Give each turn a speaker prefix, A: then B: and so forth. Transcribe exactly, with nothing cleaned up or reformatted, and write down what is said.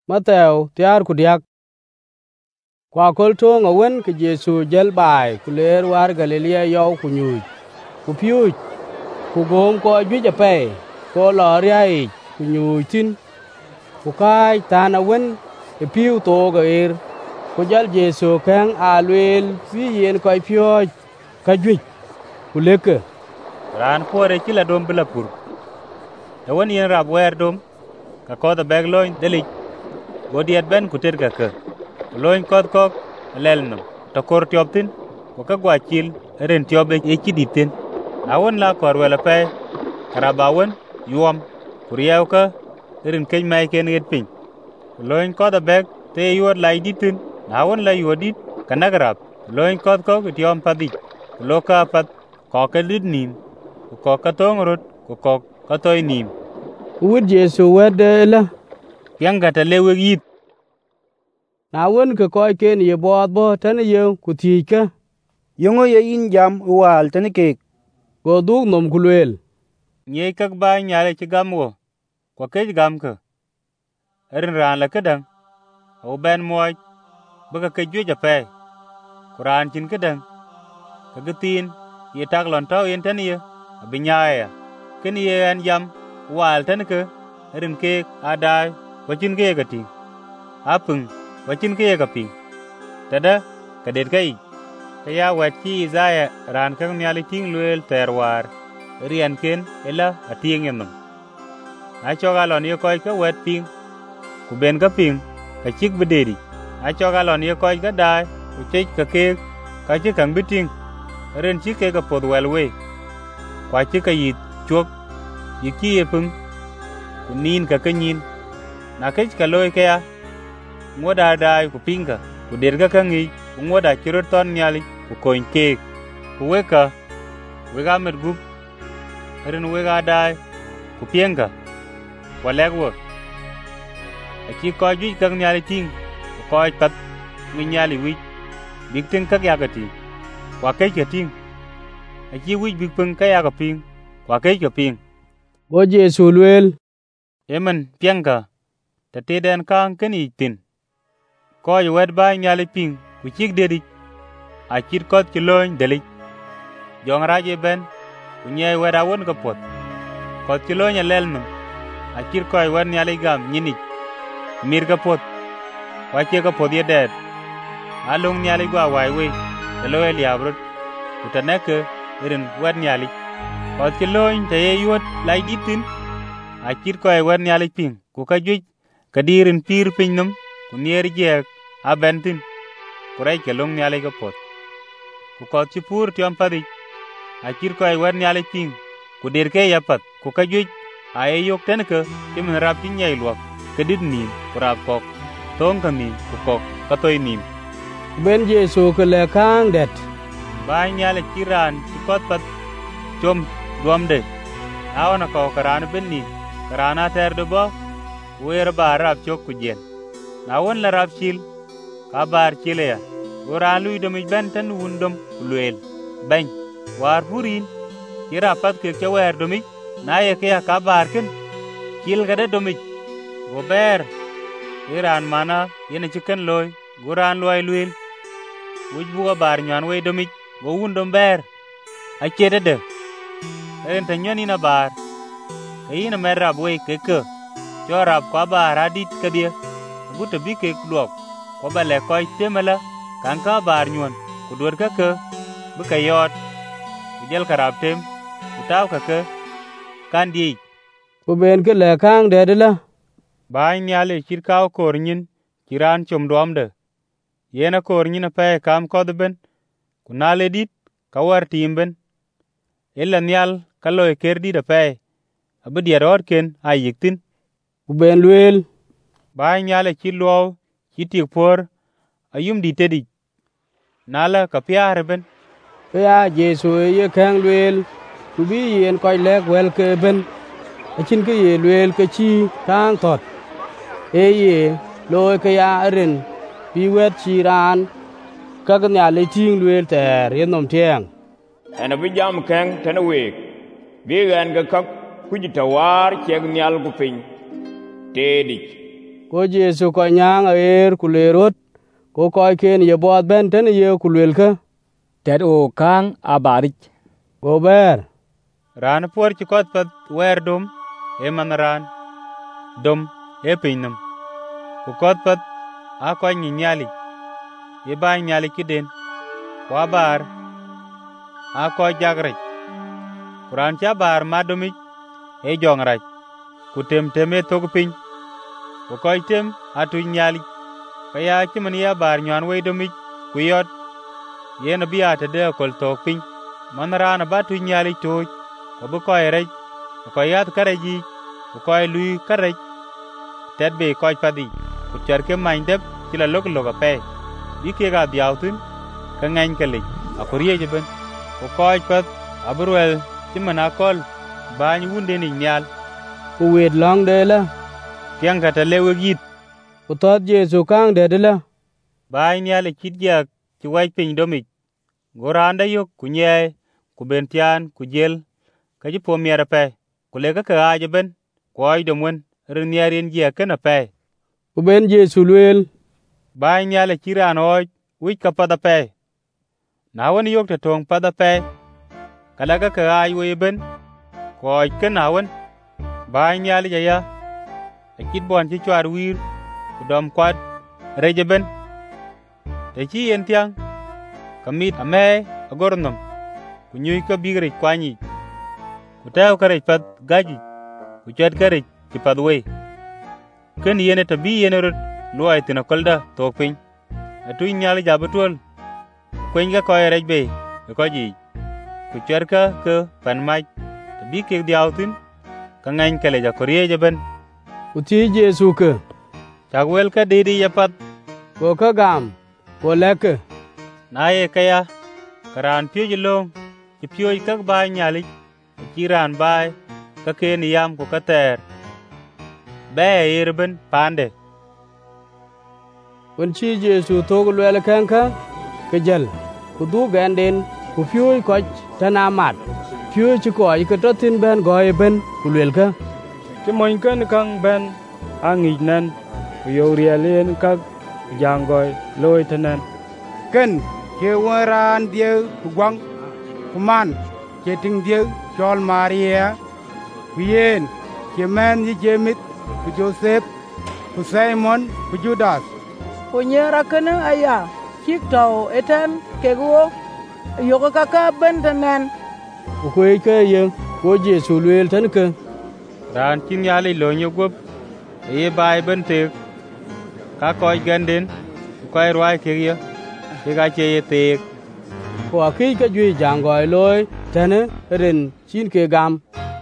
A: Matthew tiar ku diak. Kwa kol to ngawen ke Jesu jel bai ku ler war Galilea yaw ku nyu. Ku piu ku gom ko ju ja pe ko lo ria ku nyu tin. Ku kai tan awen e piu to ga er. Ku jal Jesu kang alwel fi yen ko pio ka ju ku leke.
B: Ran pore kila dom bila pur. Ewen yen rab wer dom ka ko da bag loin delik. Godiat ben ku ter ka ka. Loin kod kok lelnum to kor tioptin ko ka gwa chil ren tiobe e kiditin. Awon la kor wela pe karabawen yuam kuriyaw ka ren keny mai ken get pin. Loin kod da bag te yuot lai ditin. Awon la yuodit kanagrab. Loin kod kok tiom padi. Loka pat ko ka dit nim ko ka tongrot ko ko ka toy nim.
A: Wud Jesu wede la
B: Yang gata lewe yit.
A: na wen ke ko ken ye bod bo tan ye ku ti ka.
C: Yongo ye in jam wal tan ke.
A: Go dug nom kulwel.
B: Nye kak ba nyale ci gam wo. Kwa kej gam ka. Erin ran la kedang. Au ben moy. Baka kejwe jape. Kuran chin kedang. Kagetin. Ye tak lon tau yen tan ye. Abinyaya. Ken ye an jam. Wal tan ke. Erin kek adai. Wachin ke gati. Apeng. Wachin ke gapi. Tada. Kadet kai. Kaya wachi Isaiah ran kang nyali ting luel terwar. Rian ken ela atieng yenum. Achoga lon ye koy ka wet ping. Ku ben ka ping ka chik bederi. Achoga lon ye koy ka dai ku chik ka ke ka chik kang biting. Ren chik ke ka pod welwe. Kwa chik ka yit chuok yiki ye pung. Ku nin ka kanyin. Na kech ka loy kaya. Ngoda dai ku pinga. Ku der ka kangi. Ku ngoda chirot ton nyali ku koin kek. Ku weka. Wega met gup. Erin wega dai ku pienga walegwo aki ko ju kang nyali ting ko pat mi nyali wi big ting kak yagati wa kai ke ting aki wi big pung ka yaga ping wa kai ke ping
A: Go Jesu lwel.
B: emen pienga ta te den kang keni tin ko yu wed ba nyali ping ku chik dedi a chit ko ti loin deli jong raje ben ku nyai weda won ka pot ko ti loin lelnum a chit ko wan nyali gam nyini mir ka pot wa che ka pot ye det alung nyali gwa wai we te lo el yabrut utaneke irin wan nyali ko ti loin te yot lai ditin a chit ko wan nyali ping ku ka juj ka dirin pir pinnum ku nier je a bentin ku rai ke lung nyali ka pot ku ko ti pur ti am padi a chit ko wan nyali ping ku der ke yapat ku ka juj a yok tenke ti min rap ti nyai luok ke dit nim ku rap kok tong ka nim ku kok ka toy nim.
A: Ben Jesu ke le kang det.
B: Ba nyale kiran ti kot pat chom duam de. Awana ko karan ben ni karana ter de bo wer ba rap chok ku jen. Na won la rap chil ka bar chile ya. Ora lui de mi ben tan wundom luel. Ben war purin kira pat ke ke wer do mi na ye ke ka bar ken kil gade do mi go ber iran mana yene chicken loy guran loy luel wuj buga bar nyan we do mi go wundom ber a chede de en tan nyani na bar kayina merab we ke ke chorab kwa bar adit ke dia gutu bi ke luok ko bale koy temela kan ka bar nyon ku dor ka ke bu ka yot ku jel karab tem ku taw ka ke kan di
A: Ku ben ke le kang det la.
B: ba nyale kirkaw kornyin kiran chom domde yena kornyin pe kam kodben ku nale dit ka war timben ella nyal kalo e kerdi de pe abdi rod ken ayiktin.
A: Ku ben lwel.
B: Ba nyale kilwo kitik por ayum di tedi nala ka piare ben.
A: Ya Jesu ye kang lwel. Ku bi yen ko lek wel ke ben. Achin ke ye lwel ke chi kang tot. E ye loy ke ya erin bi wet chi ran ka ga nyali ting lwel ter yen nom tieng.
D: Ana bi jam keng tana wek bi gan ga kak kujita war keg nyal gu piny tedi
A: Ko Jesu ko nyang er ku le rot. Ko koy ken ye bod ben ten ye ku lwel ka.
E: Ted o kang abarik.
A: Go ber.
B: Ran puor ci kot pat wer dum e man ran. Dum e pinnum. Ku kot pat a koy ni nyali. Ye ba nyali kiden. Wa bar a koy jagraj. Kuran cha bar madumik e jongraj. Ku tem tem e tog piny. Ku koy tem atu nyali. Kaya chiman ya bar nyan we dumik ku yot. Yen biya te de kol tok piny. Man ran ba tu nyali toj. Ku bu koy rej. Ku koy yat karaji. Ku koy lui karaj. Ted be koy padi. Ku charke mindep chila lok loka pe. Bi ke ga diautun. Ka ngany kalik. Akuriye jeben. Ku koy pat aburwel chiman akol. Bany wunde ni nyal.
A: Ku wet long de la.
B: Tiang kata lewe git.
A: Ku tot Jesu kang de de la.
B: Bany nyal e chit jak chi waj piny domik. Goranda yok ku nye. Ku bentian ku jel. Ka ji po miera pe. Ku lega ka aja ben. Ku ay domwen. Rin nyarin jia kena pe.
A: Ku ben Jesu lwel.
B: Bany nyal e chiran oj. Wich ka pada pe. Na wan yok ta tong pada pe. Kalaga ka ay we ben. Ku oj kena wan. Bany nyal jaya. A chit bon chi chwar wir. Ku dom kwad. Reje ben. Te chi yen tiang. Kamit ame agornom. Ku nyuy ka bigre kwanyi. Ku tayo ka rej pad gaji. Ku chat ka rej ki pad we. Ken yene tabi yene rot. Luay tina kolda tokpiny. Atu nyal jabatol. Kwen ka koy rej be. Ko ji. Ku chat ka ka pan maj. Tabi kek diautin. Ka ngany kale ja koriye jaben.
A: Ku ti Jesu ka.
B: Chagwel ka didi yapat.
A: Ko ka gam. Ko lek.
B: Na ye kaya. Karan piyo jilong. Ki piyo kak bay nyalik. Kiran bay. Ka ken yam ku kater. Be irben pande.
A: Kun chi Jesu tog lwel kan ka. Ka jal. Ku du ganden. Ku piyo koch tana mat. Piyo chi ko ay ka totin ben goy ben. Ku lwel ka.
C: Ki moñ ken kang ben angij nan. Ku yow rialen kak jangoy loy tenen. Ken ke waran dieu ku gwang. Ku man ke ting dieu chol Maria. Ku yen ke men yi Jemit. Ku Joseph. Ku Simon. Ku Judas.
F: Ku nyera kene aya. Chik tau eten keguo. Yoko kaka bentenen.
A: Ku kwe ka yen. Ko Jesu lwel tan ka.
B: Ran chin yali lo nyogop. Eye bay bentek. Ka koy ganden. Koy rwai kegya. Kega che ye tek.
A: Ko aki ka jui jangoy loy. Tane rin chin ke gam.